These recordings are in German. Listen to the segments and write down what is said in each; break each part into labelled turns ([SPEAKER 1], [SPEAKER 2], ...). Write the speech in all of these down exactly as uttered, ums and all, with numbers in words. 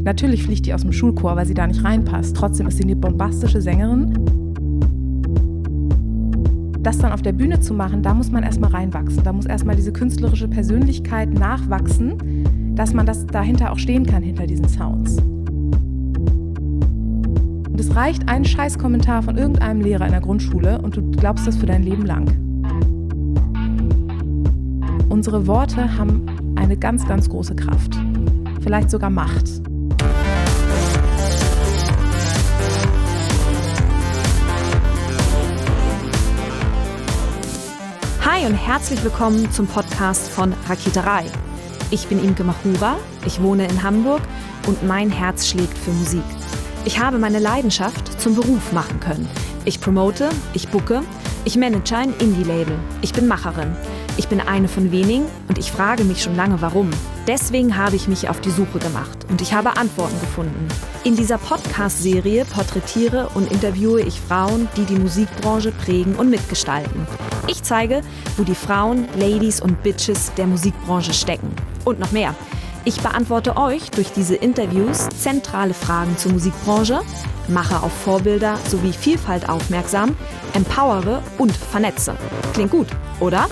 [SPEAKER 1] Natürlich fliegt die aus dem Schulchor, weil sie da nicht reinpasst. Trotzdem ist sie eine bombastische Sängerin. Das dann auf der Bühne zu machen, da muss man erstmal reinwachsen. Da muss erstmal diese künstlerische Persönlichkeit nachwachsen, dass man das dahinter auch stehen kann, hinter diesen Sounds. Und es reicht ein Scheißkommentar von irgendeinem Lehrer in der Grundschule und du glaubst das für dein Leben lang. Unsere Worte haben eine ganz, ganz große Kraft. Vielleicht sogar Macht.
[SPEAKER 2] Hi und herzlich willkommen zum Podcast von Raketerei. Ich bin Imke Machura, ich wohne in Hamburg und mein Herz schlägt für Musik. Ich habe meine Leidenschaft zum Beruf machen können. Ich promote, ich booke, ich manage ein Indie-Label. Ich bin Macherin. Ich bin eine von wenigen und ich frage mich schon lange, warum. Deswegen habe ich mich auf die Suche gemacht und ich habe Antworten gefunden. In dieser Podcast-Serie porträtiere und interviewe ich Frauen, die die Musikbranche prägen und mitgestalten. Ich zeige, wo die Frauen, Ladies und Bitches der Musikbranche stecken. Und noch mehr. Ich beantworte euch durch diese Interviews zentrale Fragen zur Musikbranche, mache auf Vorbilder sowie Vielfalt aufmerksam, empowere und vernetze. Klingt gut, oder?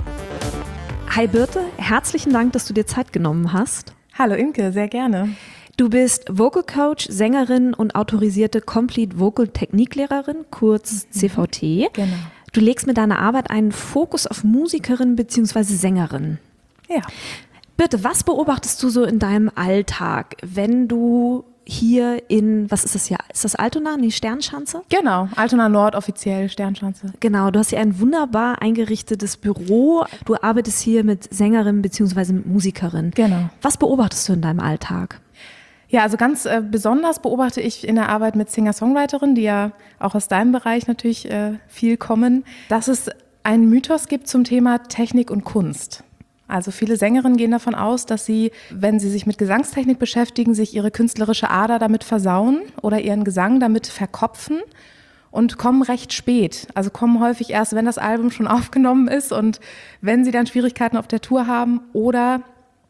[SPEAKER 2] Hi Birte, herzlichen Dank, dass du dir Zeit genommen hast.
[SPEAKER 1] Hallo Imke, sehr gerne.
[SPEAKER 2] Du bist Vocal Coach, Sängerin und autorisierte Complete Vocal Techniklehrerin, kurz C V T.
[SPEAKER 1] Genau.
[SPEAKER 2] Du legst mit deiner Arbeit einen Fokus auf Musikerin bzw. Sängerin.
[SPEAKER 1] Ja.
[SPEAKER 2] Birte, was beobachtest du so in deinem Alltag, wenn du hier in, was ist das hier, ist das Altona, die Sternschanze?
[SPEAKER 1] Genau, Altona Nord offiziell, Sternschanze.
[SPEAKER 2] Genau, du hast hier ein wunderbar eingerichtetes Büro. Du arbeitest hier mit Sängerin bzw. mit Musikerin.
[SPEAKER 1] Genau.
[SPEAKER 2] Was beobachtest du in deinem Alltag?
[SPEAKER 1] Ja, also ganz äh, besonders beobachte ich in der Arbeit mit Singer-Songwriterinnen, die ja auch aus deinem Bereich natürlich äh, viel kommen, dass es einen Mythos gibt zum Thema Technik und Kunst. Also viele Sängerinnen gehen davon aus, dass sie, wenn sie sich mit Gesangstechnik beschäftigen, sich ihre künstlerische Ader damit versauen oder ihren Gesang damit verkopfen und kommen recht spät. Also kommen häufig erst, wenn das Album schon aufgenommen ist und wenn sie dann Schwierigkeiten auf der Tour haben oder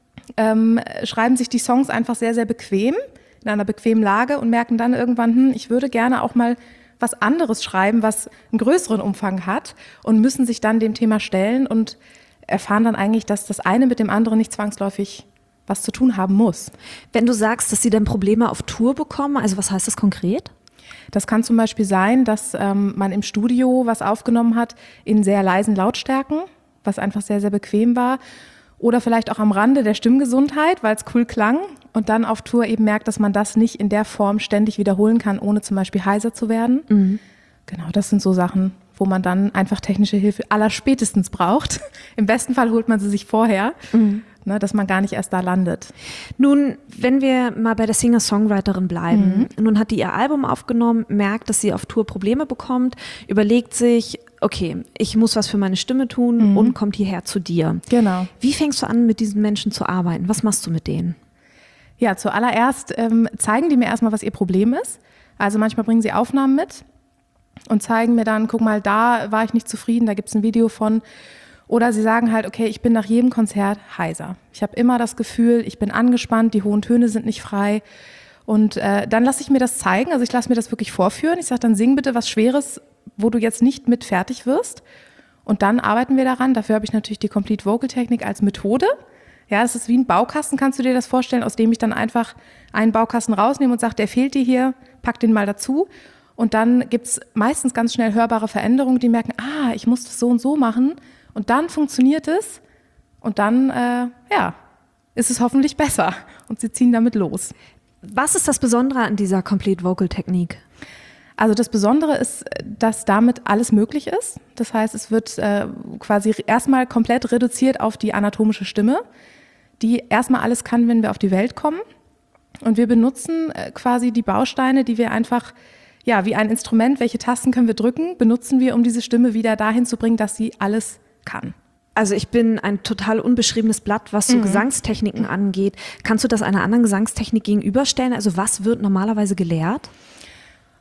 [SPEAKER 1] ähm, schreiben sich die Songs einfach sehr, sehr bequem, in einer bequemen Lage und merken dann irgendwann, hm, ich würde gerne auch mal was anderes schreiben, was einen größeren Umfang hat und müssen sich dann dem Thema stellen und erfahren dann eigentlich, dass das eine mit dem anderen nicht zwangsläufig was zu tun haben muss.
[SPEAKER 2] Wenn du sagst, dass sie dann Probleme auf Tour bekommen, also was heißt das konkret?
[SPEAKER 1] Das kann zum Beispiel sein, dass ähm, man im Studio was aufgenommen hat in sehr leisen Lautstärken, was einfach sehr, sehr bequem war. Oder vielleicht auch am Rande der Stimmgesundheit, weil es cool klang. Und dann auf Tour eben merkt, dass man das nicht in der Form ständig wiederholen kann, ohne zum Beispiel heiser zu werden. Mhm. Genau, das sind so Sachen, wo man dann einfach technische Hilfe allerspätestens braucht. Im besten Fall holt man sie sich vorher, mhm. ne, dass man gar nicht erst da landet.
[SPEAKER 2] Nun, wenn wir mal bei der Singer-Songwriterin bleiben, mhm. nun hat die ihr Album aufgenommen, merkt, dass sie auf Tour Probleme bekommt, überlegt sich, okay, ich muss was für meine Stimme tun mhm. und kommt hierher zu dir.
[SPEAKER 1] Genau.
[SPEAKER 2] Wie fängst du an, mit diesen Menschen zu arbeiten? Was machst du mit denen?
[SPEAKER 1] Ja, zuallererst ähm, zeigen die mir erstmal, was ihr Problem ist. Also manchmal bringen sie Aufnahmen mit und zeigen mir dann, guck mal, da war ich nicht zufrieden, da gibt's ein Video von. Oder sie sagen halt, okay, ich bin nach jedem Konzert heiser. Ich habe immer das Gefühl, ich bin angespannt, die hohen Töne sind nicht frei. Und äh, dann lasse ich mir das zeigen, also ich lasse mir das wirklich vorführen. Ich sage dann, sing bitte was Schweres, wo du jetzt nicht mit fertig wirst. Und dann arbeiten wir daran. Dafür habe ich natürlich die Complete Vocal Technik als Methode. Ja, das ist wie ein Baukasten, kannst du dir das vorstellen, aus dem ich dann einfach einen Baukasten rausnehme und sage, der fehlt dir hier, pack den mal dazu. Und dann gibt's meistens ganz schnell hörbare Veränderungen, die merken, ah, ich muss das so und so machen. Und dann funktioniert es. Und dann, äh, ja, ist es hoffentlich besser. Und sie ziehen damit los.
[SPEAKER 2] Was ist das Besondere an dieser Complete Vocal Technik?
[SPEAKER 1] Also das Besondere ist, dass damit alles möglich ist. Das heißt, es wird äh, quasi erstmal komplett reduziert auf die anatomische Stimme, die erstmal alles kann, wenn wir auf die Welt kommen. Und wir benutzen äh, quasi die Bausteine, die wir einfach, ja, wie ein Instrument, welche Tasten können wir drücken, benutzen wir, um diese Stimme wieder dahin zu bringen, dass sie alles kann.
[SPEAKER 2] Also ich bin ein total unbeschriebenes Blatt, was so mhm. Gesangstechniken angeht. Kannst du das einer anderen Gesangstechnik gegenüberstellen? Also was wird normalerweise gelehrt?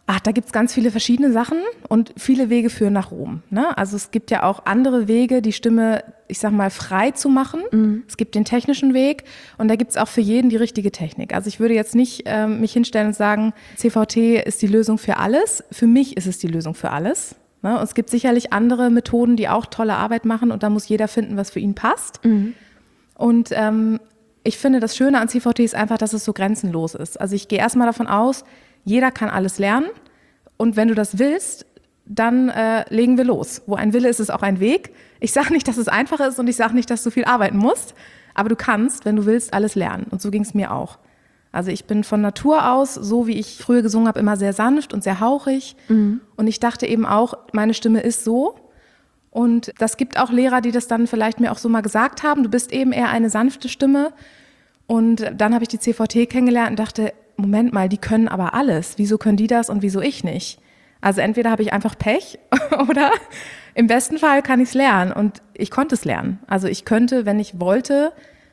[SPEAKER 1] Ach, da gibt's ganz viele verschiedene Sachen und viele Wege führen nach Rom. Ne? Also es gibt ja auch andere Wege, die Stimme, ich sag mal, frei zu machen. Mhm. Es gibt den technischen Weg und da gibt's auch für jeden die richtige Technik. Also ich würde jetzt nicht ähm, mich hinstellen und sagen, C V T ist die Lösung für alles. Für mich ist es die Lösung für alles. Ne? Und es gibt sicherlich andere Methoden, die auch tolle Arbeit machen und da muss jeder finden, was für ihn passt. Mhm. Und ähm, ich finde, das Schöne an C V T ist einfach, dass es so grenzenlos ist. Also ich gehe erstmal davon aus, jeder kann alles lernen und wenn du das willst, dann äh, legen wir los. Wo ein Wille ist, ist auch ein Weg. Ich sage nicht, dass es einfach ist und ich sage nicht, dass du viel arbeiten musst, aber du kannst, wenn du willst, alles lernen. Und so ging es mir auch. Also ich bin von Natur aus, so wie ich früher gesungen habe, immer sehr sanft und sehr hauchig. Mhm. Und ich dachte eben auch, meine Stimme ist so. Und das gibt auch Lehrer, die das dann vielleicht mir auch so mal gesagt haben, du bist eben eher eine sanfte Stimme. Und dann habe ich die C V T kennengelernt und dachte, Moment mal, die können aber alles. Wieso können die das und wieso ich nicht? Also entweder habe ich einfach Pech oder im besten Fall kann ich es lernen. Und ich konnte es lernen. Also ich könnte, wenn ich wollte,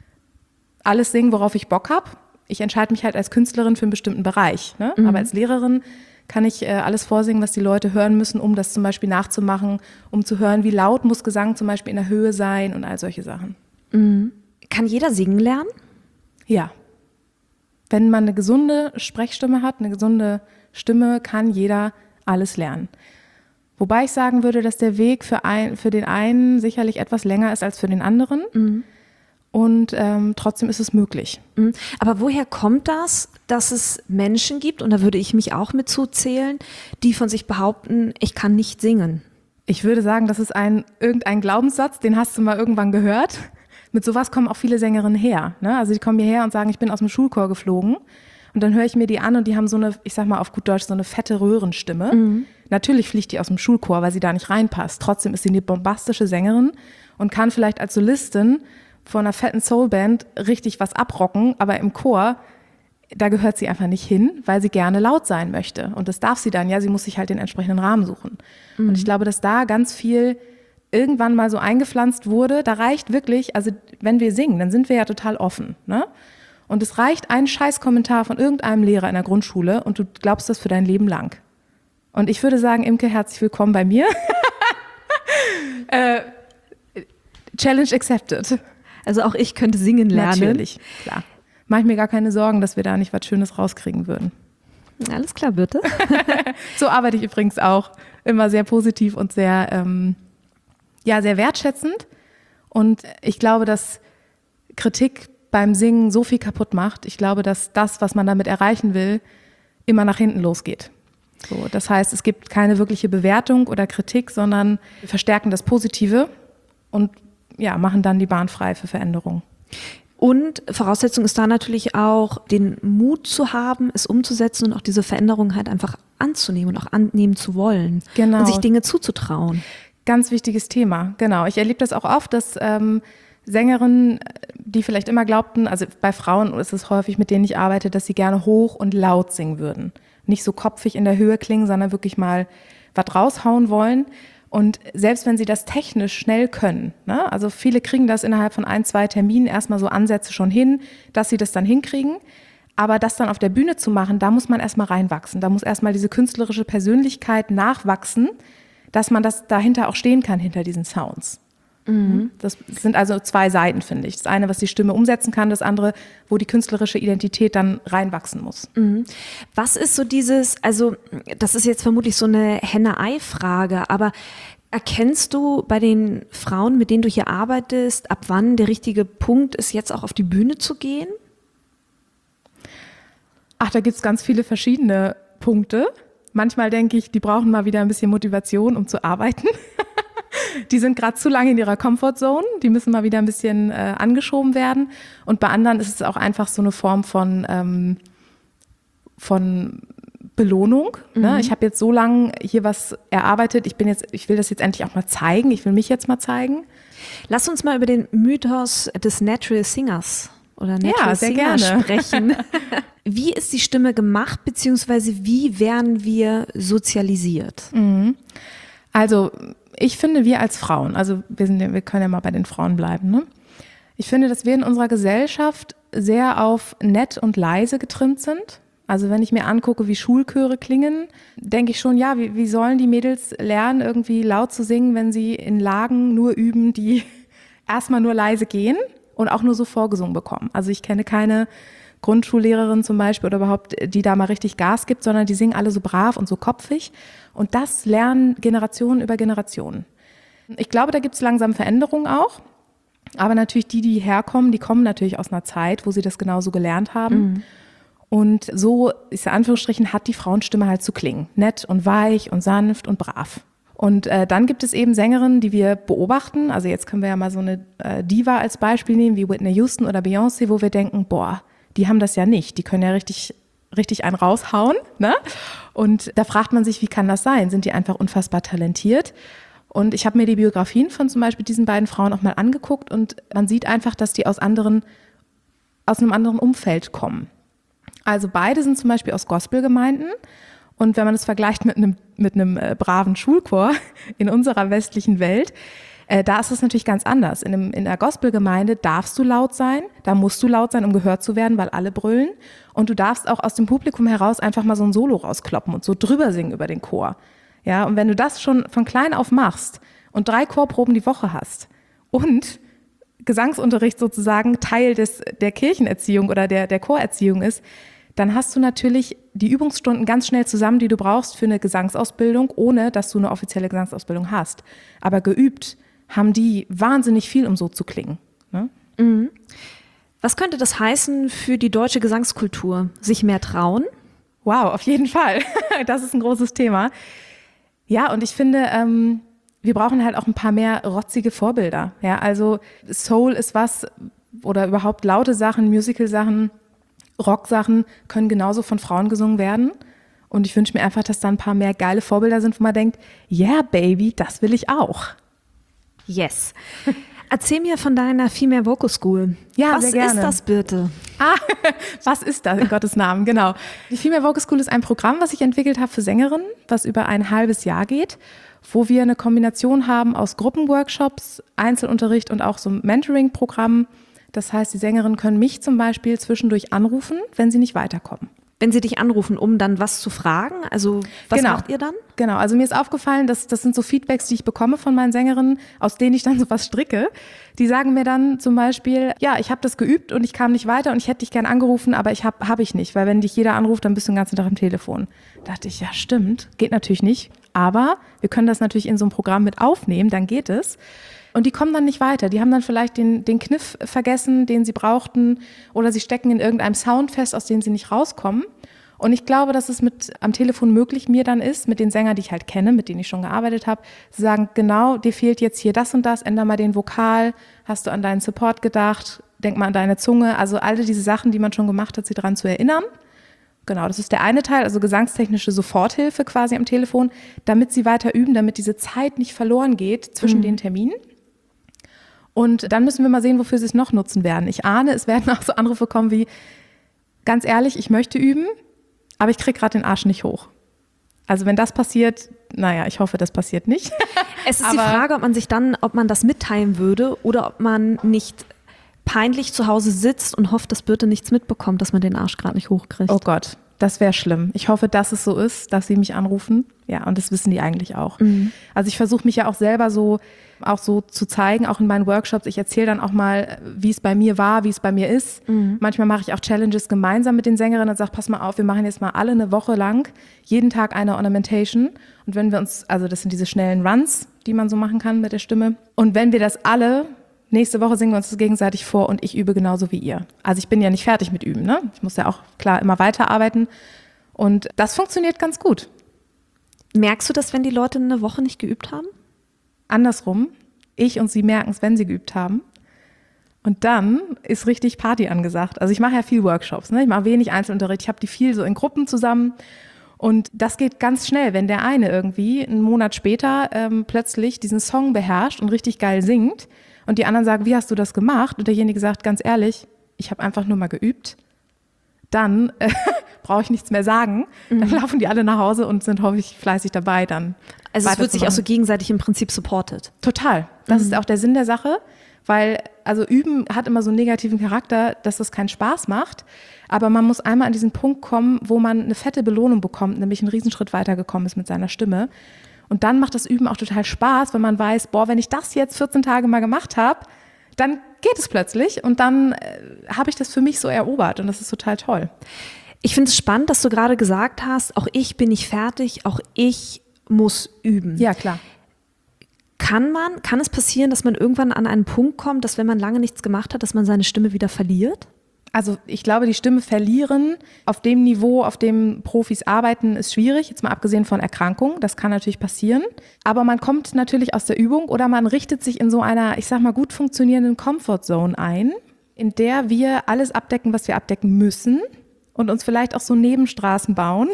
[SPEAKER 1] alles singen, worauf ich Bock habe. Ich entscheide mich halt als Künstlerin für einen bestimmten Bereich. Ne? Mhm. Aber als Lehrerin kann ich äh, alles vorsingen, was die Leute hören müssen, um das zum Beispiel nachzumachen, um zu hören, wie laut muss Gesang zum Beispiel in der Höhe sein und all solche Sachen.
[SPEAKER 2] Mhm. Kann jeder singen lernen?
[SPEAKER 1] Ja. Wenn man eine gesunde Sprechstimme hat, eine gesunde Stimme, kann jeder alles lernen. Wobei ich sagen würde, dass der Weg für, ein, für den einen sicherlich etwas länger ist als für den anderen. Mhm. Und ähm, trotzdem ist es möglich.
[SPEAKER 2] Mhm. Aber woher kommt das, dass es Menschen gibt, und da würde ich mich auch mit zuzählen, die von sich behaupten, ich kann nicht singen?
[SPEAKER 1] Ich würde sagen, das ist ein, irgendein Glaubenssatz, den hast du mal irgendwann gehört. Mit sowas kommen auch viele Sängerinnen her. Ne? Also die kommen hierher und sagen, ich bin aus dem Schulchor geflogen. Und dann höre ich mir die an und die haben so eine, ich sag mal auf gut Deutsch, so eine fette Röhrenstimme. Mhm. Natürlich fliegt die aus dem Schulchor, weil sie da nicht reinpasst. Trotzdem ist sie eine bombastische Sängerin und kann vielleicht als Solistin von einer fetten Soulband richtig was abrocken, aber im Chor, da gehört sie einfach nicht hin, weil sie gerne laut sein möchte. Und das darf sie dann, ja, sie muss sich halt den entsprechenden Rahmen suchen. Mhm. Und ich glaube, dass da ganz viel irgendwann mal so eingepflanzt wurde, da reicht wirklich, also wenn wir singen, dann sind wir ja total offen, ne? Und es reicht ein Scheißkommentar von irgendeinem Lehrer in der Grundschule und du glaubst das für dein Leben lang. Und ich würde sagen, Imke, herzlich willkommen bei mir. äh, Challenge accepted.
[SPEAKER 2] Also auch ich könnte singen lernen.
[SPEAKER 1] Natürlich, klar. Mach ich mir gar keine Sorgen, dass wir da nicht was Schönes rauskriegen würden.
[SPEAKER 2] Alles klar, bitte.
[SPEAKER 1] So arbeite ich übrigens auch. Immer sehr positiv und sehr, ähm, ja, sehr wertschätzend. Und ich glaube, dass Kritik beim Singen so viel kaputt macht. Ich glaube, dass das, was man damit erreichen will, immer nach hinten losgeht. So, das heißt, es gibt keine wirkliche Bewertung oder Kritik, sondern wir verstärken das Positive und ja, machen dann die Bahn frei für Veränderungen.
[SPEAKER 2] Und Voraussetzung ist da natürlich auch, den Mut zu haben, es umzusetzen und auch diese Veränderung halt einfach anzunehmen und auch annehmen zu wollen.
[SPEAKER 1] Genau.
[SPEAKER 2] Und sich Dinge zuzutrauen.
[SPEAKER 1] Ganz wichtiges Thema, genau. Ich erlebe das auch oft, dass ähm, Sängerinnen, die vielleicht immer glaubten, also bei Frauen ist es häufig, mit denen ich arbeite, dass sie gerne hoch und laut singen würden. Nicht so kopfig in der Höhe klingen, sondern wirklich mal was raushauen wollen. Und selbst wenn sie das technisch schnell können, ne, also viele kriegen das innerhalb von ein, zwei Terminen erstmal so Ansätze schon hin, dass sie das dann hinkriegen. Aber das dann auf der Bühne zu machen, da muss man erstmal reinwachsen. Da muss erstmal diese künstlerische Persönlichkeit nachwachsen, dass man das dahinter auch stehen kann, hinter diesen Sounds. Mhm. Das sind also zwei Seiten, finde ich. Das eine, was die Stimme umsetzen kann, das andere, wo die künstlerische Identität dann reinwachsen muss.
[SPEAKER 2] Mhm. Was ist so dieses, also das ist jetzt vermutlich so eine Henne-Ei-Frage, aber erkennst du bei den Frauen, mit denen du hier arbeitest, ab wann der richtige Punkt ist, jetzt auch auf die Bühne zu gehen?
[SPEAKER 1] Ach, da gibt es ganz viele verschiedene Punkte. Manchmal denke ich, die brauchen mal wieder ein bisschen Motivation, um zu arbeiten. Die sind gerade zu lange in ihrer Comfortzone, die müssen mal wieder ein bisschen äh, angeschoben werden. Und bei anderen ist es auch einfach so eine Form von, ähm, von Belohnung. Mhm. Ne? Ich habe jetzt so lange hier was erarbeitet, ich bin jetzt, ich will das jetzt endlich auch mal zeigen, ich will mich jetzt mal zeigen.
[SPEAKER 2] Lass uns mal über den Mythos des Natural Singers oder Natural
[SPEAKER 1] ja, sehr
[SPEAKER 2] Singer
[SPEAKER 1] gerne.
[SPEAKER 2] sprechen. Wie ist die Stimme gemacht, beziehungsweise wie werden wir sozialisiert?
[SPEAKER 1] Mhm. Also ich finde, wir als Frauen, also wir, sind, wir können ja mal bei den Frauen bleiben, ne? Ich finde, dass wir in unserer Gesellschaft sehr auf nett und leise getrimmt sind. Also wenn ich mir angucke, wie Schulchöre klingen, denke ich schon, ja, wie, wie sollen die Mädels lernen, irgendwie laut zu singen, wenn sie in Lagen nur üben, die erstmal nur leise gehen und auch nur so vorgesungen bekommen. Also ich kenne keine Grundschullehrerin zum Beispiel oder überhaupt, die da mal richtig Gas gibt, sondern die singen alle so brav und so kopfig. Und das lernen Generationen über Generationen. Ich glaube, da gibt es langsam Veränderungen auch. Aber natürlich die, die herkommen, die kommen natürlich aus einer Zeit, wo sie das genauso gelernt haben. Mhm. Und so, ist in Anführungsstrichen, hat die Frauenstimme halt zu klingen. Nett und weich und sanft und brav. Und äh, dann gibt es eben Sängerinnen, die wir beobachten. Also jetzt können wir ja mal so eine äh, Diva als Beispiel nehmen, wie Whitney Houston oder Beyoncé, wo wir denken, boah, die haben das ja nicht. Die können ja richtig, richtig einen raushauen, ne? Und da fragt man sich, wie kann das sein? Sind die einfach unfassbar talentiert? Und ich habe mir die Biografien von zum Beispiel diesen beiden Frauen auch mal angeguckt und man sieht einfach, dass die aus anderen, aus einem anderen Umfeld kommen. Also beide sind zum Beispiel aus Gospelgemeinden und wenn man das vergleicht mit einem, mit einem äh, braven Schulchor in unserer westlichen Welt, äh, da ist es natürlich ganz anders. In, einem, in der Gospelgemeinde darfst du laut sein, da musst du laut sein, um gehört zu werden, weil alle brüllen und du darfst auch aus dem Publikum heraus einfach mal so ein Solo rauskloppen und so drüber singen über den Chor. Ja, und wenn du das schon von klein auf machst und drei Chorproben die Woche hast und Gesangsunterricht sozusagen Teil des, der Kirchenerziehung oder der, der Chorerziehung ist, dann hast du natürlich die Übungsstunden ganz schnell zusammen, die du brauchst für eine Gesangsausbildung, ohne dass du eine offizielle Gesangsausbildung hast. Aber geübt haben die wahnsinnig viel, um so zu klingen. Ne?
[SPEAKER 2] Mhm. Was könnte das heißen für die deutsche Gesangskultur? Sich mehr trauen?
[SPEAKER 1] Wow, auf jeden Fall. Das ist ein großes Thema. Ja, und ich finde, ähm, wir brauchen halt auch ein paar mehr rotzige Vorbilder. Ja, also Soul ist was, oder überhaupt laute Sachen, Musical-Sachen, Rock-Sachen können genauso von Frauen gesungen werden. Und ich wünsche mir einfach, dass da ein paar mehr geile Vorbilder sind, wo man denkt, yeah, baby, das will ich auch.
[SPEAKER 2] Yes. Erzähl mir von deiner Female Vocal School.
[SPEAKER 1] Ja,
[SPEAKER 2] was
[SPEAKER 1] sehr gerne.
[SPEAKER 2] ist das bitte?
[SPEAKER 1] Ah, was ist das, in Gottes Namen, genau. Die Female Vocal School ist ein Programm, was ich entwickelt habe für Sängerinnen, was über ein halbes Jahr geht, wo wir eine Kombination haben aus Gruppenworkshops, Einzelunterricht und auch so einem Mentoring-Programm. Das heißt, die Sängerinnen können mich zum Beispiel zwischendurch anrufen, wenn sie nicht weiterkommen.
[SPEAKER 2] Wenn sie dich anrufen, um dann was zu fragen? Also was
[SPEAKER 1] genau.
[SPEAKER 2] macht ihr dann?
[SPEAKER 1] Genau, also mir ist aufgefallen, dass das sind so Feedbacks, die ich bekomme von meinen Sängerinnen, aus denen ich dann so was stricke. Die sagen mir dann zum Beispiel, ja, ich habe das geübt und ich kam nicht weiter und ich hätte dich gern angerufen, aber ich habe hab ich nicht, weil wenn dich jeder anruft, dann bist du den ganzen Tag am Telefon. Da dachte ich, ja stimmt, geht natürlich nicht, aber wir können das natürlich in so einem Programm mit aufnehmen, dann geht es. Und die kommen dann nicht weiter. Die haben dann vielleicht den, den Kniff vergessen, den sie brauchten, oder sie stecken in irgendeinem Sound fest, aus dem sie nicht rauskommen. Und ich glaube, dass es mit am Telefon möglich mir dann ist, mit den Sängern, die ich halt kenne, mit denen ich schon gearbeitet habe, zu sagen, genau, dir fehlt jetzt hier das und das, änder mal den Vokal, hast du an deinen Support gedacht, denk mal an deine Zunge. Also all diese Sachen, die man schon gemacht hat, sie daran zu erinnern. Genau, das ist der eine Teil, also gesangstechnische Soforthilfe quasi am Telefon, damit sie weiter üben, damit diese Zeit nicht verloren geht zwischen mhm. den Terminen. Und dann müssen wir mal sehen, wofür sie es noch nutzen werden. Ich ahne, es werden auch so Anrufe kommen wie, ganz ehrlich, ich möchte üben, aber ich kriege gerade den Arsch nicht hoch. Also wenn das passiert, naja, ich hoffe, das passiert nicht.
[SPEAKER 2] Es ist die Frage, ob man sich dann, ob man das mitteilen würde oder ob man nicht peinlich zu Hause sitzt und hofft, dass Birte nichts mitbekommt, dass man den Arsch gerade nicht hochkriegt.
[SPEAKER 1] Oh Gott, das wäre schlimm. Ich hoffe, dass es so ist, dass sie mich anrufen. Ja, und das wissen die eigentlich auch. Mhm. Also ich versuche mich ja auch selber so auch so zu zeigen, auch in meinen Workshops. Ich erzähle dann auch mal, wie es bei mir war, wie es bei mir ist. Mhm. Manchmal mache ich auch Challenges gemeinsam mit den Sängerinnen und sage, pass mal auf, wir machen jetzt mal alle eine Woche lang jeden Tag eine Ornamentation. Und wenn wir uns, also das sind diese schnellen Runs, die man so machen kann mit der Stimme. Und wenn wir das alle, nächste Woche singen wir uns das gegenseitig vor und ich übe genauso wie ihr. Also ich bin ja nicht fertig mit Üben, ne? Ich muss ja auch klar immer weiterarbeiten. Und das funktioniert ganz gut.
[SPEAKER 2] Merkst du das, wenn die Leute eine Woche nicht geübt haben?
[SPEAKER 1] Andersrum, ich und sie merken es, wenn sie geübt haben. Und dann ist richtig Party angesagt. Also ich mache ja viel Workshops, ne? Ich mache wenig Einzelunterricht, ich habe die viel so in Gruppen zusammen. Und das geht ganz schnell, wenn der eine irgendwie einen Monat später ähm, plötzlich diesen Song beherrscht und richtig geil singt und die anderen sagen, wie hast du das gemacht? Und derjenige sagt, ganz ehrlich, ich habe einfach nur mal geübt. Dann äh, brauche ich nichts mehr sagen. Dann mhm. laufen die alle nach Hause und sind hoffentlich fleißig dabei dann.
[SPEAKER 2] Also es wird sich auch so gegenseitig im Prinzip supportet.
[SPEAKER 1] Total. Das mhm. ist auch der Sinn der Sache, weil also Üben hat immer so einen negativen Charakter, dass das keinen Spaß macht. Aber man muss einmal an diesen Punkt kommen, wo man eine fette Belohnung bekommt, nämlich einen Riesenschritt weitergekommen ist mit seiner Stimme. Und dann macht das Üben auch total Spaß, wenn man weiß, boah, wenn ich das jetzt vierzehn Tage mal gemacht habe, dann geht es plötzlich und dann äh, habe ich das für mich so erobert und das ist total toll.
[SPEAKER 2] Ich finde es spannend, dass du gerade gesagt hast, auch ich bin nicht fertig, auch ich muss üben.
[SPEAKER 1] Ja, klar.
[SPEAKER 2] Kann man, kann es passieren, dass man irgendwann an einen Punkt kommt, dass wenn man lange nichts gemacht hat, dass man seine Stimme wieder verliert?
[SPEAKER 1] Also ich glaube, die Stimme verlieren auf dem Niveau, auf dem Profis arbeiten, ist schwierig, jetzt mal abgesehen von Erkrankungen, das kann natürlich passieren. Aber man kommt natürlich aus der Übung oder man richtet sich in so einer, ich sag mal, gut funktionierenden Comfort Zone ein, in der wir alles abdecken, was wir abdecken müssen und uns vielleicht auch so Nebenstraßen bauen.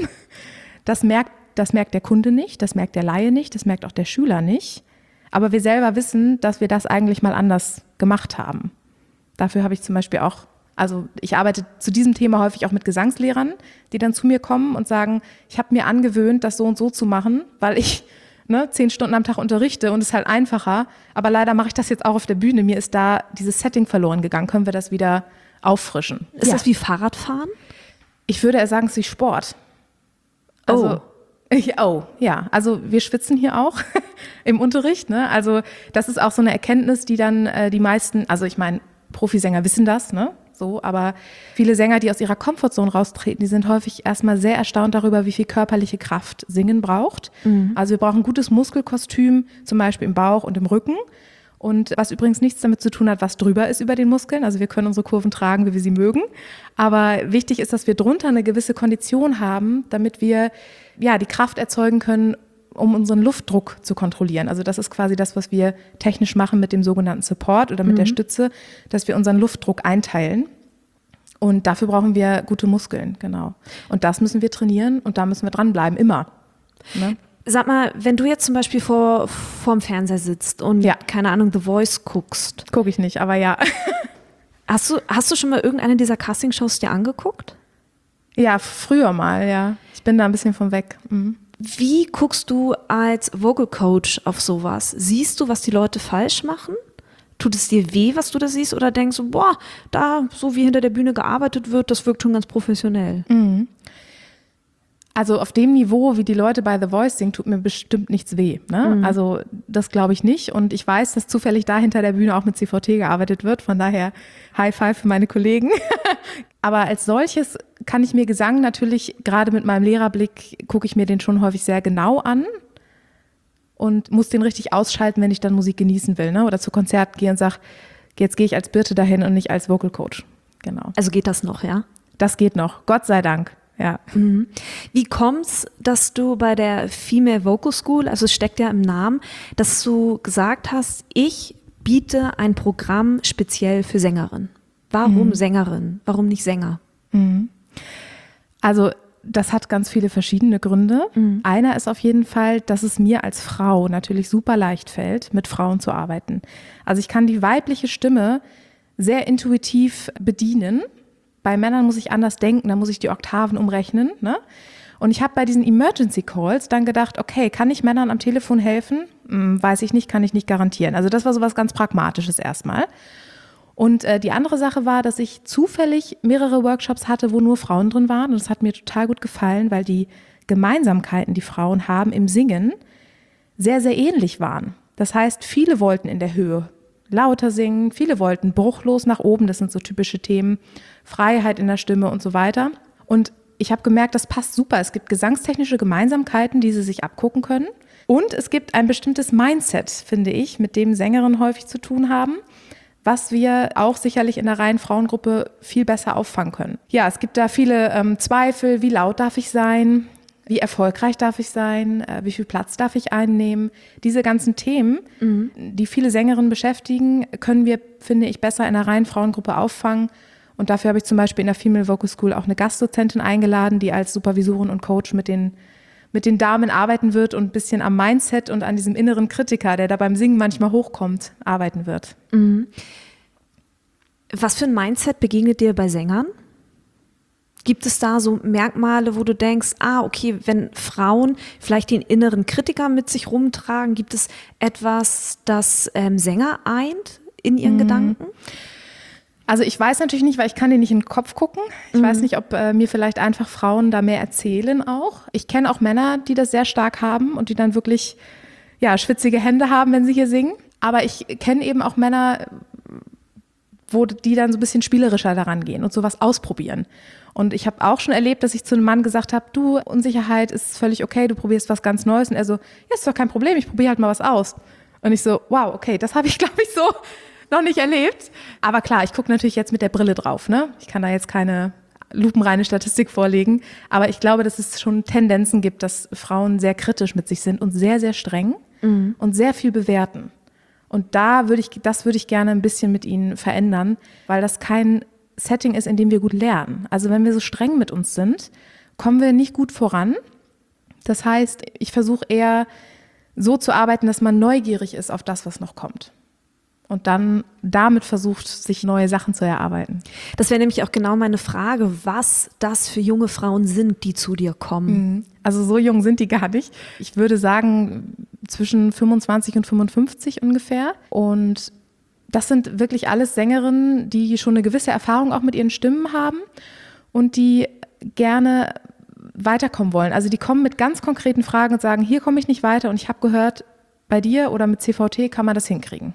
[SPEAKER 1] Das merkt, das merkt der Kunde nicht, das merkt der Laie nicht, das merkt auch der Schüler nicht. Aber wir selber wissen, dass wir das eigentlich mal anders gemacht haben. Dafür habe ich zum Beispiel auch Also ich arbeite zu diesem Thema häufig auch mit Gesangslehrern, die dann zu mir kommen und sagen, ich habe mir angewöhnt, das so und so zu machen, weil ich ne, zehn Stunden am Tag unterrichte und es ist halt einfacher. Aber leider mache ich das jetzt auch auf der Bühne. Mir ist da dieses Setting verloren gegangen. Können wir das wieder auffrischen?
[SPEAKER 2] Ist
[SPEAKER 1] ja.
[SPEAKER 2] das wie Fahrradfahren?
[SPEAKER 1] Ich würde eher sagen, es ist wie Sport. Also,
[SPEAKER 2] oh.
[SPEAKER 1] Ich, oh, ja. Also wir schwitzen hier auch im Unterricht. Ne? Also das ist auch so eine Erkenntnis, die dann äh, die meisten, also ich meine, Profisänger wissen das, ne? So, aber viele Sänger, die aus ihrer Komfortzone raustreten, die sind häufig erstmal sehr erstaunt darüber, wie viel körperliche Kraft Singen braucht. Mhm. Also wir brauchen ein gutes Muskelkostüm, zum Beispiel im Bauch und im Rücken. Und was übrigens nichts damit zu tun hat, was drüber ist über den Muskeln. Also wir können unsere Kurven tragen, wie wir sie mögen. Aber wichtig ist, dass wir drunter eine gewisse Kondition haben, damit wir ja die Kraft erzeugen können, um unseren Luftdruck zu kontrollieren. Also das ist quasi das, was wir technisch machen mit dem sogenannten Support oder mit mhm. der Stütze, dass wir unseren Luftdruck einteilen. Und dafür brauchen wir gute Muskeln, genau. Und das müssen wir trainieren und da müssen wir dranbleiben, immer. Ne?
[SPEAKER 2] Sag mal, wenn du jetzt zum Beispiel vor vorm Fernseher sitzt und, ja. keine Ahnung, The Voice guckst.
[SPEAKER 1] Gucke ich nicht, aber ja.
[SPEAKER 2] Hast du, hast du schon mal irgendeine dieser Castingshows dir angeguckt?
[SPEAKER 1] Ja, früher mal, ja. Ich bin da ein bisschen von weg. Mhm.
[SPEAKER 2] Wie guckst du als Vocal Coach auf sowas? Siehst du, was die Leute falsch machen? Tut es dir weh, was du da siehst? Oder denkst du, boah, da, so wie hinter der Bühne gearbeitet wird, das wirkt schon ganz professionell?
[SPEAKER 1] Mhm. Also auf dem Niveau, wie die Leute bei The Voice singen, tut mir bestimmt nichts weh. Ne? Mhm. Also das glaube ich nicht. Und ich weiß, dass zufällig da hinter der Bühne auch mit C V T gearbeitet wird. Von daher High Five für meine Kollegen. Aber als solches kann ich mir Gesang natürlich, gerade mit meinem Lehrerblick, gucke ich mir den schon häufig sehr genau an und muss den richtig ausschalten, wenn ich dann Musik genießen will. Ne? Oder zu Konzerten gehe und sage, jetzt gehe ich als Birte dahin und nicht als Vocal Coach. Genau.
[SPEAKER 2] Also geht das noch, ja?
[SPEAKER 1] Das geht noch, Gott sei Dank. Ja.
[SPEAKER 2] Mhm. Wie kommt's, dass du bei der Female Vocal School, also es steckt ja im Namen, dass du gesagt hast, ich biete ein Programm speziell für Sängerinnen? Warum mhm. Sängerin? Warum nicht Sänger?
[SPEAKER 1] Mhm. Also das hat ganz viele verschiedene Gründe. Mhm. Einer ist auf jeden Fall, dass es mir als Frau natürlich super leicht fällt, mit Frauen zu arbeiten. Also ich kann die weibliche Stimme sehr intuitiv bedienen. Bei Männern muss ich anders denken, da muss ich die Oktaven umrechnen. Ne? Und ich habe bei diesen Emergency Calls dann gedacht, okay, kann ich Männern am Telefon helfen? Hm, weiß ich nicht, kann ich nicht garantieren. Also das war so was ganz Pragmatisches erstmal. Und äh, die andere Sache war, dass ich zufällig mehrere Workshops hatte, wo nur Frauen drin waren. Und das hat mir total gut gefallen, weil die Gemeinsamkeiten, die Frauen haben im Singen, sehr, sehr ähnlich waren. Das heißt, viele wollten in der Höhe lauter singen, viele wollten bruchlos nach oben, das sind so typische Themen, Freiheit in der Stimme und so weiter. Und ich habe gemerkt, das passt super. Es gibt gesangstechnische Gemeinsamkeiten, die sie sich abgucken können. Und es gibt ein bestimmtes Mindset, finde ich, mit dem Sängerinnen häufig zu tun haben, was wir auch sicherlich in der reinen Frauengruppe viel besser auffangen können. Ja, es gibt da viele ähm, Zweifel, wie laut darf ich sein? Wie erfolgreich darf ich sein? Äh, wie viel Platz darf ich einnehmen? Diese ganzen Themen, mhm. die viele Sängerinnen beschäftigen, können wir, finde ich, besser in einer reinen Frauengruppe auffangen. Und dafür habe ich zum Beispiel in der Female Vocal School auch eine Gastdozentin eingeladen, die als Supervisorin und Coach mit den, mit den Damen arbeiten wird und ein bisschen am Mindset und an diesem inneren Kritiker, der da beim Singen manchmal hochkommt, arbeiten wird.
[SPEAKER 2] Mhm. Was für ein Mindset begegnet dir bei Sängern? Gibt es da so Merkmale, wo du denkst, ah, okay, wenn Frauen vielleicht den inneren Kritiker mit sich rumtragen, gibt es etwas, das ähm, Sänger eint? in ihren mhm. Gedanken?
[SPEAKER 1] Also ich weiß natürlich nicht, weil ich kann dir nicht in den Kopf gucken. Ich mhm. weiß nicht, ob äh, mir vielleicht einfach Frauen da mehr erzählen auch. Ich kenne auch Männer, die das sehr stark haben und die dann wirklich ja, schwitzige Hände haben, wenn sie hier singen. Aber ich kenne eben auch Männer, wo die dann so ein bisschen spielerischer daran gehen und sowas ausprobieren. Und ich habe auch schon erlebt, dass ich zu einem Mann gesagt habe, du, Unsicherheit ist völlig okay, du probierst was ganz Neues. Und er so, ja, ist doch kein Problem, ich probiere halt mal was aus. Und ich so, wow, okay, das habe ich, glaube ich, so noch nicht erlebt. Aber klar, ich gucke natürlich jetzt mit der Brille drauf, ne? Ich kann da jetzt keine lupenreine Statistik vorlegen. Aber ich glaube, dass es schon Tendenzen gibt, dass Frauen sehr kritisch mit sich sind und sehr, sehr streng mhm. und sehr viel bewerten. Und da würde ich, das würde ich gerne ein bisschen mit ihnen verändern, weil das kein Setting ist, in dem wir gut lernen. Also wenn wir so streng mit uns sind, kommen wir nicht gut voran. Das heißt, ich versuche eher so zu arbeiten, dass man neugierig ist auf das, was noch kommt. Und dann damit versucht, sich neue Sachen zu erarbeiten.
[SPEAKER 2] Das wäre nämlich auch genau meine Frage, was das für junge Frauen sind, die zu dir kommen.
[SPEAKER 1] Also so jung sind die gar nicht. Ich würde sagen zwischen fünfundzwanzig und fünfundfünfzig ungefähr. Und das sind wirklich alles Sängerinnen, die schon eine gewisse Erfahrung auch mit ihren Stimmen haben und die gerne weiterkommen wollen. Also die kommen mit ganz konkreten Fragen und sagen, hier komme ich nicht weiter und ich habe gehört, bei dir oder mit C V T kann man das hinkriegen.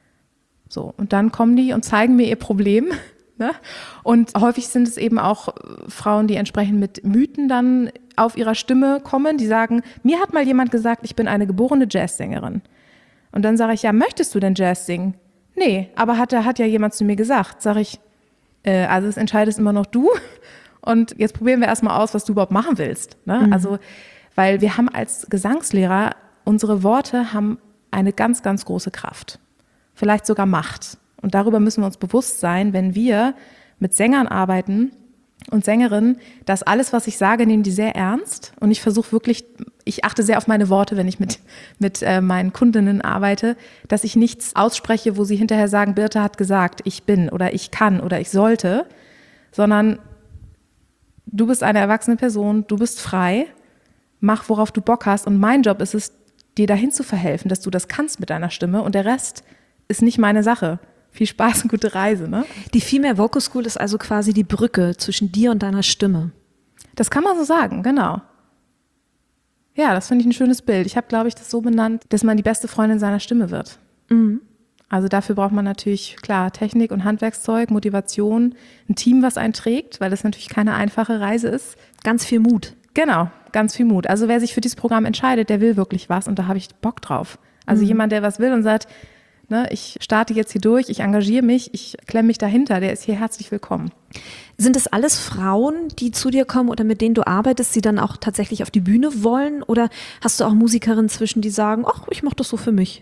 [SPEAKER 1] So, und dann kommen die und zeigen mir ihr Problem. Ne? Und häufig sind es eben auch Frauen, die entsprechend mit Mythen dann auf ihrer Stimme kommen, die sagen, mir hat mal jemand gesagt, ich bin eine geborene Jazzsängerin. Und dann sage ich, ja, möchtest du denn Jazz singen? Nee, aber hat, hat ja jemand zu mir gesagt. Sag ich, äh, also es entscheidest immer noch du. Und jetzt probieren wir erstmal aus, was du überhaupt machen willst. Ne? Mhm. Also, weil wir haben als Gesangslehrer, unsere Worte haben eine ganz, ganz große Kraft. Vielleicht sogar Macht. Und darüber müssen wir uns bewusst sein, wenn wir mit Sängern arbeiten und Sängerinnen, dass alles, was ich sage, nehmen die sehr ernst. Und ich versuche wirklich, ich achte sehr auf meine Worte, wenn ich mit, mit äh, meinen Kundinnen arbeite, dass ich nichts ausspreche, wo sie hinterher sagen, Birte hat gesagt, ich bin oder ich kann oder ich sollte, sondern du bist eine erwachsene Person, du bist frei, mach, worauf du Bock hast. Und mein Job ist es, dir dahin zu verhelfen, dass du das kannst mit deiner Stimme und der Rest ist nicht meine Sache. Viel Spaß und gute Reise, ne?
[SPEAKER 2] Die Female Vocal School ist also quasi die Brücke zwischen dir und deiner Stimme.
[SPEAKER 1] Das kann man so sagen, genau. Ja, das finde ich ein schönes Bild. Ich habe, glaube ich, das so benannt, dass man die beste Freundin seiner Stimme wird. Mhm. Also dafür braucht man natürlich, klar, Technik und Handwerkszeug, Motivation, ein Team, was einen trägt, weil das natürlich keine einfache Reise ist.
[SPEAKER 2] Ganz viel Mut.
[SPEAKER 1] Genau, ganz viel Mut. Also wer sich für dieses Programm entscheidet, der will wirklich was und da habe ich Bock drauf. Also mhm. jemand, der was will und sagt, ne, ich starte jetzt hier durch, ich engagiere mich, ich klemme mich dahinter, der ist hier herzlich willkommen.
[SPEAKER 2] Sind es alles Frauen, die zu dir kommen oder mit denen du arbeitest, die dann auch tatsächlich auf die Bühne wollen? Oder hast du auch Musikerinnen zwischen, die sagen, ach, ich mache das so für mich?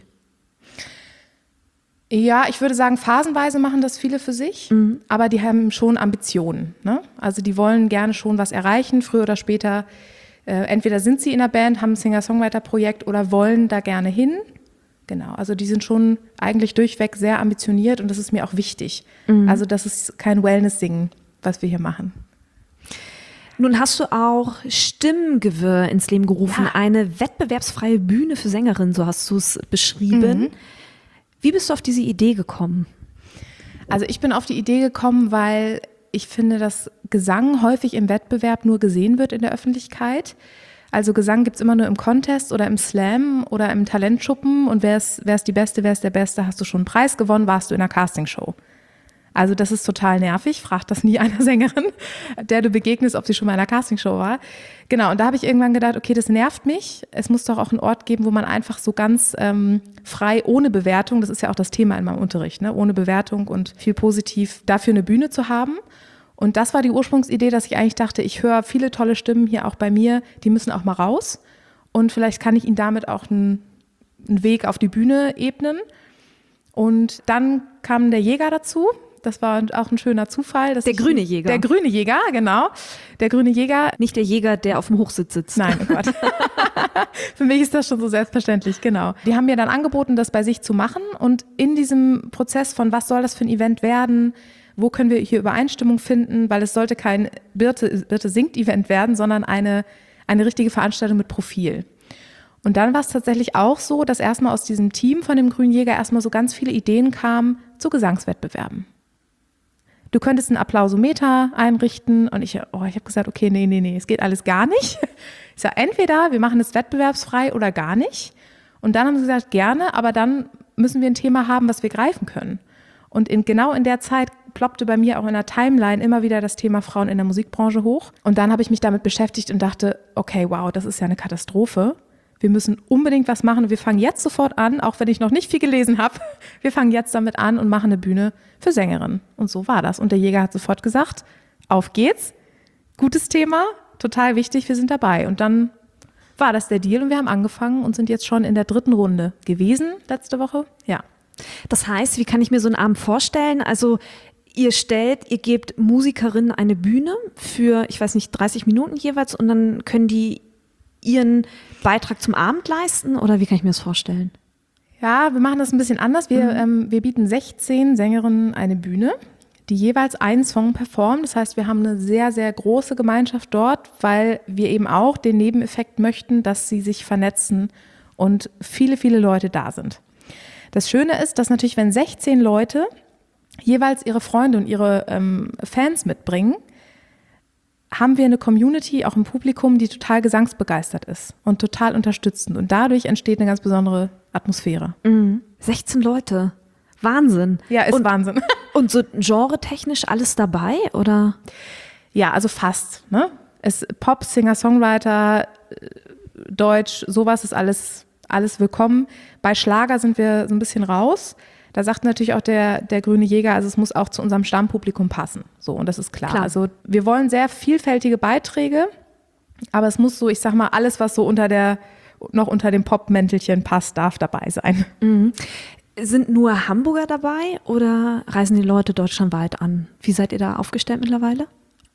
[SPEAKER 1] Ja, ich würde sagen, phasenweise machen das viele für sich, mhm. aber die haben schon Ambitionen. Ne? Also die wollen gerne schon was erreichen, früher oder später. Äh, entweder sind sie in der Band, haben ein Singer-Songwriter-Projekt oder wollen da gerne hin. Genau, also die sind schon eigentlich durchweg sehr ambitioniert und das ist mir auch wichtig. Mhm. Also das ist kein Wellness-Singen, was wir hier machen.
[SPEAKER 2] Nun hast du auch Stimmgewirr ins Leben gerufen, ja. Eine wettbewerbsfreie Bühne für Sängerinnen, so hast du es beschrieben. Mhm. Wie bist du auf diese Idee gekommen?
[SPEAKER 1] Also ich bin auf die Idee gekommen, weil ich finde, dass Gesang häufig im Wettbewerb nur gesehen wird in der Öffentlichkeit. Also Gesang gibt's immer nur im Contest oder im Slam oder im Talentschuppen und wer ist, wer ist die Beste, wer ist der Beste, hast du schon einen Preis gewonnen, warst du in einer Castingshow. Also das ist total nervig, fragt das nie einer Sängerin, der du begegnest, ob sie schon mal in einer Castingshow war. Genau, und da habe ich irgendwann gedacht, okay, das nervt mich. Es muss doch auch einen Ort geben, wo man einfach so ganz ähm, frei, ohne Bewertung, das ist ja auch das Thema in meinem Unterricht, ne? Ohne Bewertung und viel positiv, dafür eine Bühne zu haben. Und das war die Ursprungsidee, dass ich eigentlich dachte, ich höre viele tolle Stimmen hier auch bei mir, die müssen auch mal raus. Und vielleicht kann ich ihnen damit auch einen, einen Weg auf die Bühne ebnen. Und dann kam der Jäger dazu. Das war auch ein schöner Zufall.
[SPEAKER 2] Der
[SPEAKER 1] ich,
[SPEAKER 2] grüne Jäger.
[SPEAKER 1] Der grüne Jäger, genau. Der grüne Jäger.
[SPEAKER 2] Nicht der Jäger, der auf dem Hochsitz sitzt.
[SPEAKER 1] Nein, oh Gott. Für mich ist das schon so selbstverständlich, genau. Die haben mir dann angeboten, das bei sich zu machen. Und in diesem Prozess von, was soll das für ein Event werden, wo können wir hier Übereinstimmung finden, weil es sollte kein Birte, Birte singt-Event werden, sondern eine, eine richtige Veranstaltung mit Profil. Und dann war es tatsächlich auch so, dass erstmal aus diesem Team von dem Grünen Jäger erstmal so ganz viele Ideen kamen zu Gesangswettbewerben. Du könntest einen Applausometer einrichten und ich, oh, ich habe gesagt, okay, nee, nee, nee, es geht alles gar nicht. Ich sage, entweder wir machen es wettbewerbsfrei oder gar nicht. Und dann haben sie gesagt, gerne, aber dann müssen wir ein Thema haben, was wir greifen können. Und in, genau in der Zeit ploppte bei mir auch in der Timeline immer wieder das Thema Frauen in der Musikbranche hoch. Und dann habe ich mich damit beschäftigt und dachte, okay, wow, das ist ja eine Katastrophe. Wir müssen unbedingt was machen. Wir fangen jetzt sofort an, auch wenn ich noch nicht viel gelesen habe. Wir fangen jetzt damit an und machen eine Bühne für Sängerinnen. Und so war das. Und der Jäger hat sofort gesagt, auf geht's. Gutes Thema, total wichtig, wir sind dabei. Und dann war das der Deal und wir haben angefangen und sind jetzt schon in der dritten Runde gewesen letzte Woche. Ja.
[SPEAKER 2] Das heißt, wie kann ich mir so einen Abend vorstellen? Also ihr stellt, ihr gebt Musikerinnen eine Bühne für, ich weiß nicht, dreißig Minuten jeweils und dann können die ihren Beitrag zum Abend leisten oder wie kann ich mir das vorstellen?
[SPEAKER 1] Ja, wir machen das ein bisschen anders. Wir, mhm. ähm, wir bieten sechzehn Sängerinnen eine Bühne, die jeweils einen Song performen. Das heißt, wir haben eine sehr, sehr große Gemeinschaft dort, weil wir eben auch den Nebeneffekt möchten, dass sie sich vernetzen und viele, viele Leute da sind. Das Schöne ist, dass natürlich, wenn sechzehn Leute jeweils ihre Freunde und ihre ähm, Fans mitbringen, haben wir eine Community, auch im Publikum, die total gesangsbegeistert ist und total unterstützend. Und dadurch entsteht eine ganz besondere Atmosphäre.
[SPEAKER 2] Mhm. sechzehn Leute. Wahnsinn.
[SPEAKER 1] Ja, ist
[SPEAKER 2] und,
[SPEAKER 1] Wahnsinn.
[SPEAKER 2] Und so genretechnisch alles dabei, oder?
[SPEAKER 1] Ja, also fast. Ne? Es, Pop, Singer, Songwriter, Deutsch, sowas ist alles, alles willkommen. Bei Schlager sind wir so ein bisschen raus. Da sagt natürlich auch der, der Grüne Jäger, also es muss auch zu unserem Stammpublikum passen. So, und das ist klar. klar. Also wir wollen sehr vielfältige Beiträge, aber es muss so, ich sag mal, alles, was so unter der, noch unter dem Pop-Mäntelchen passt, darf dabei sein.
[SPEAKER 2] Mhm. Sind nur Hamburger dabei oder reisen die Leute deutschlandweit an? Wie seid ihr da aufgestellt mittlerweile?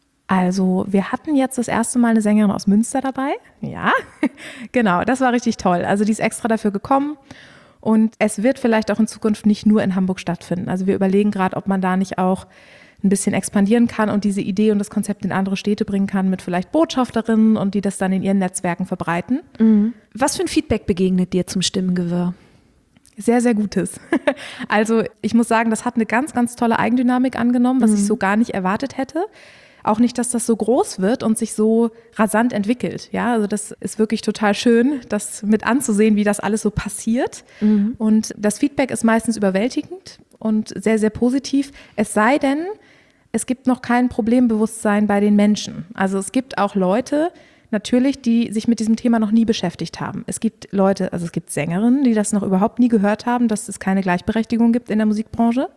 [SPEAKER 1] Also wir hatten jetzt das erste Mal eine Sängerin aus Münster dabei. Ja, genau, das war richtig toll. Also die ist extra dafür gekommen. Und es wird vielleicht auch in Zukunft nicht nur in Hamburg stattfinden. Also wir überlegen gerade, ob man da nicht auch ein bisschen expandieren kann und diese Idee und das Konzept in andere Städte bringen kann mit vielleicht Botschafterinnen und die das dann in ihren Netzwerken verbreiten.
[SPEAKER 2] Mhm. Was für ein Feedback begegnet dir zum Stimmengewirr?
[SPEAKER 1] Sehr, sehr gutes. Also ich muss sagen, das hat eine ganz, ganz tolle Eigendynamik angenommen, was mhm. ich so gar nicht erwartet hätte. Auch nicht, dass das so groß wird und sich so rasant entwickelt. Ja, also das ist wirklich total schön, das mit anzusehen, wie das alles so passiert. Mhm. Und das Feedback ist meistens überwältigend und sehr, sehr positiv. Es sei denn, es gibt noch kein Problembewusstsein bei den Menschen. Also es gibt auch Leute, natürlich, die sich mit diesem Thema noch nie beschäftigt haben. Es gibt Leute, also es gibt Sängerinnen, die das noch überhaupt nie gehört haben, dass es keine Gleichberechtigung gibt in der Musikbranche.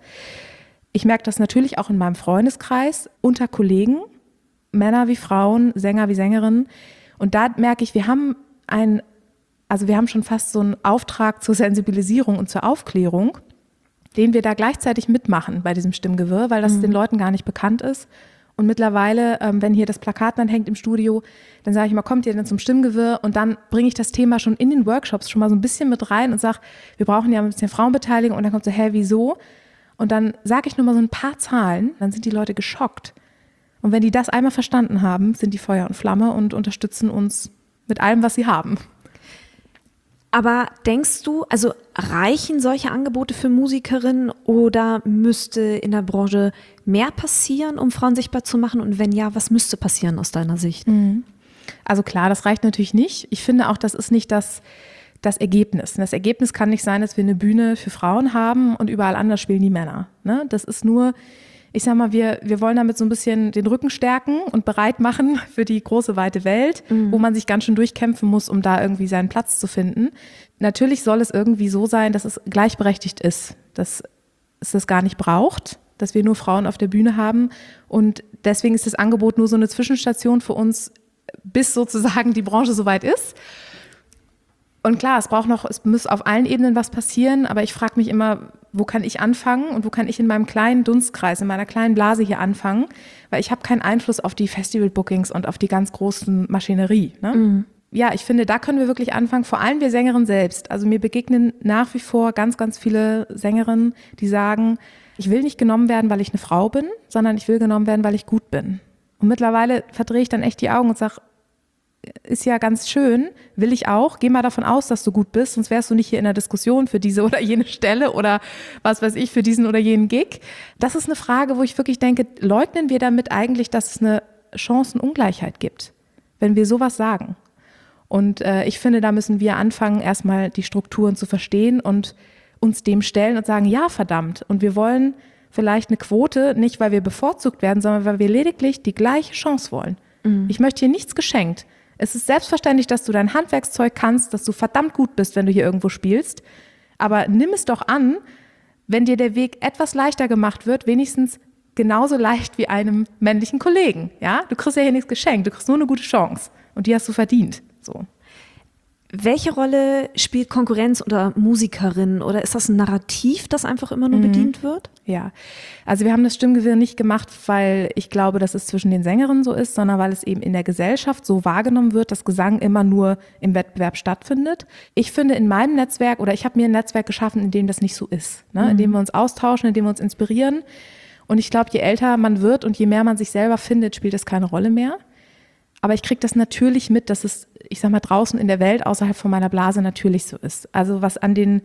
[SPEAKER 1] Ich merke das natürlich auch in meinem Freundeskreis, unter Kollegen, Männer wie Frauen, Sänger wie Sängerinnen. Und da merke ich, wir haben ein, also wir haben schon fast so einen Auftrag zur Sensibilisierung und zur Aufklärung, den wir da gleichzeitig mitmachen bei diesem Stimmgewirr, weil das mhm. den Leuten gar nicht bekannt ist. Und mittlerweile, ähm, wenn hier das Plakat dann hängt im Studio, dann sage ich immer, kommt ihr denn zum Stimmgewirr? Und dann bringe ich das Thema schon in den Workshops schon mal so ein bisschen mit rein und sage, wir brauchen ja ein bisschen Frauenbeteiligung. Und dann kommt so, hä, wieso? Und dann sage ich nur mal so ein paar Zahlen, dann sind die Leute geschockt. Und wenn die das einmal verstanden haben, sind die Feuer und Flamme und unterstützen uns mit allem, was sie haben.
[SPEAKER 2] Aber denkst du, also reichen solche Angebote für Musikerinnen oder müsste in der Branche mehr passieren, um Frauen sichtbar zu machen? Und wenn ja, was müsste passieren aus deiner Sicht?
[SPEAKER 1] Also klar, das reicht natürlich nicht. Ich finde auch, das ist nicht das, das Ergebnis. Das Ergebnis kann nicht sein, dass wir eine Bühne für Frauen haben und überall anders spielen die Männer. Ne? Das ist nur, ich sag mal, wir, wir wollen damit so ein bisschen den Rücken stärken und bereit machen für die große, weite Welt, mhm. wo man sich ganz schön durchkämpfen muss, um da irgendwie seinen Platz zu finden. Natürlich soll es irgendwie so sein, dass es gleichberechtigt ist, dass es das gar nicht braucht, dass wir nur Frauen auf der Bühne haben. Und deswegen ist das Angebot nur so eine Zwischenstation für uns, bis sozusagen die Branche soweit ist. Und klar, es braucht noch, es muss auf allen Ebenen was passieren, aber ich frage mich immer, wo kann ich anfangen und wo kann ich in meinem kleinen Dunstkreis, in meiner kleinen Blase hier anfangen, weil ich habe keinen Einfluss auf die Festival-Bookings und auf die ganz großen Maschinerie. Ne? Mhm. Ja, ich finde, da können wir wirklich anfangen, vor allem wir Sängerinnen selbst. Also mir begegnen nach wie vor ganz, ganz viele Sängerinnen, die sagen, ich will nicht genommen werden, weil ich eine Frau bin, sondern ich will genommen werden, weil ich gut bin. Und mittlerweile verdrehe ich dann echt die Augen und sage, ist ja ganz schön, will ich auch. Geh mal davon aus, dass du gut bist, sonst wärst du nicht hier in der Diskussion für diese oder jene Stelle oder was weiß ich, für diesen oder jenen Gig. Das ist eine Frage, wo ich wirklich denke, leugnen wir damit eigentlich, dass es eine Chancenungleichheit gibt, wenn wir sowas sagen? Und äh, ich finde, da müssen wir anfangen, erstmal die Strukturen zu verstehen und uns dem stellen und sagen, ja, verdammt. Und wir wollen vielleicht eine Quote, nicht weil wir bevorzugt werden, sondern weil wir lediglich die gleiche Chance wollen. Mhm. Ich möchte hier nichts geschenkt. Es ist selbstverständlich, dass du dein Handwerkszeug kannst, dass du verdammt gut bist, wenn du hier irgendwo spielst. Aber nimm es doch an, wenn dir der Weg etwas leichter gemacht wird, wenigstens genauso leicht wie einem männlichen Kollegen. Ja? Du kriegst ja hier nichts geschenkt, du kriegst nur eine gute Chance. Und die hast du verdient. So.
[SPEAKER 2] Welche Rolle spielt Konkurrenz oder Musikerin? Oder ist das ein Narrativ, das einfach immer nur mhm. bedient wird?
[SPEAKER 1] Ja, also wir haben das Stimmgewirr nicht gemacht, weil ich glaube, dass es zwischen den Sängerinnen so ist, sondern weil es eben in der Gesellschaft so wahrgenommen wird, dass Gesang immer nur im Wettbewerb stattfindet. Ich finde in meinem Netzwerk, oder ich habe mir ein Netzwerk geschaffen, in dem das nicht so ist, ne?
[SPEAKER 2] Mhm.
[SPEAKER 1] In dem wir uns austauschen, in dem wir uns inspirieren. Und ich glaube, je älter man wird und je mehr man sich selber findet, spielt es keine Rolle mehr. Aber ich kriege das natürlich mit, dass es, ich sag mal, draußen in der Welt, außerhalb von meiner Blase natürlich so ist. Also was an den,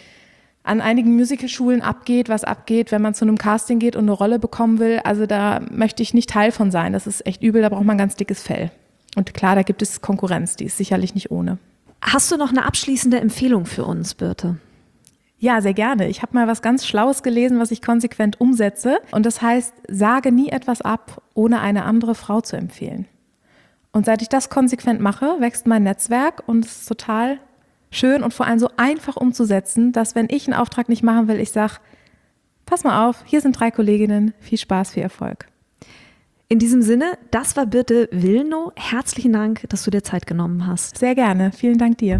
[SPEAKER 1] an einigen Musicalschulen abgeht, was abgeht, wenn man zu einem Casting geht und eine Rolle bekommen will, also da möchte ich nicht Teil von sein. Das ist echt übel, da braucht man ein ganz dickes Fell. Und klar, da gibt es Konkurrenz, die ist sicherlich nicht ohne.
[SPEAKER 2] Hast du noch eine abschließende Empfehlung für uns, Birte?
[SPEAKER 1] Ja, sehr gerne. Ich habe mal was ganz Schlaues gelesen, was ich konsequent umsetze. Und das heißt, sage nie etwas ab, ohne eine andere Frau zu empfehlen. Und seit ich das konsequent mache, wächst mein Netzwerk und es ist total schön und vor allem so einfach umzusetzen, dass wenn ich einen Auftrag nicht machen will, ich sage, pass mal auf, hier sind drei Kolleginnen, viel Spaß, viel Erfolg.
[SPEAKER 2] In diesem Sinne, das war Birte Wilnow. Herzlichen Dank, dass du dir Zeit genommen hast.
[SPEAKER 1] Sehr gerne, vielen Dank dir.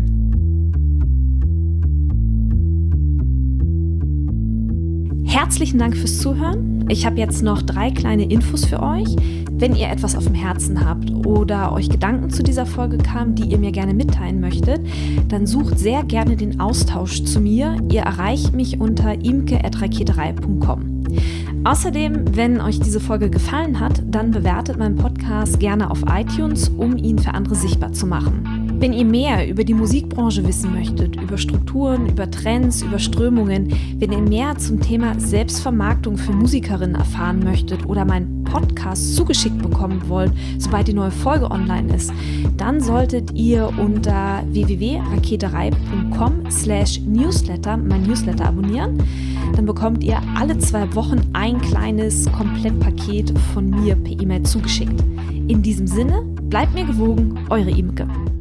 [SPEAKER 2] Herzlichen Dank fürs Zuhören. Ich habe jetzt noch drei kleine Infos für euch. Wenn ihr etwas auf dem Herzen habt oder euch Gedanken zu dieser Folge kamen, die ihr mir gerne mitteilen möchtet, dann sucht sehr gerne den Austausch zu mir. Ihr erreicht mich unter imke at raketerei punkt com. Außerdem, wenn euch diese Folge gefallen hat, dann bewertet meinen Podcast gerne auf iTunes, um ihn für andere sichtbar zu machen. Wenn ihr mehr über die Musikbranche wissen möchtet, über Strukturen, über Trends, über Strömungen, wenn ihr mehr zum Thema Selbstvermarktung für Musikerinnen erfahren möchtet oder meinen Podcast zugeschickt bekommen wollt, sobald die neue Folge online ist, dann solltet ihr unter w w w punkt raketerei punkt com slash newsletter mein Newsletter abonnieren. Dann bekommt ihr alle zwei Wochen ein kleines Komplettpaket von mir per E-Mail zugeschickt. In diesem Sinne, bleibt mir gewogen, eure Imke.